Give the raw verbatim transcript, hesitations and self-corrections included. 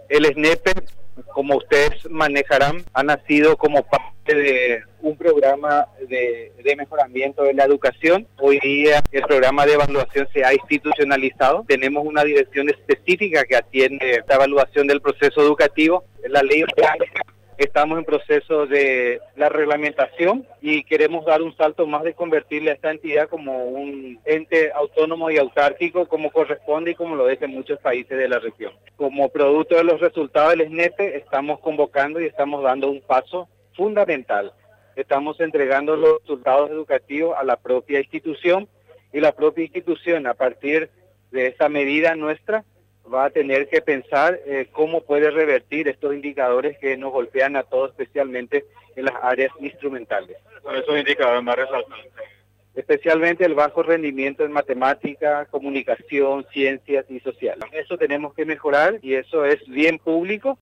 El SNEPE, como ustedes manejarán, ha nacido como parte de un programa de, de mejoramiento de la educación. Hoy día el programa de evaluación se ha institucionalizado. Tenemos una dirección específica que atiende la evaluación del proceso educativo. La ley orgánica. Estamos en proceso de la reglamentación y queremos dar un salto más de convertirle a esta entidad como un ente autónomo y autárquico como corresponde y como lo es en muchos países de la región. Como producto de los resultados del SNEPE estamos convocando y estamos dando un paso fundamental. Estamos entregando los resultados educativos a la propia institución y la propia institución, a partir de esa medida nuestra, va a tener que pensar eh, cómo puede revertir estos indicadores que nos golpean a todos, especialmente en las áreas instrumentales. Son esos indicadores más resaltantes. Especialmente el bajo rendimiento en matemática, comunicación, ciencias y sociales. Eso tenemos que mejorar y eso es bien público.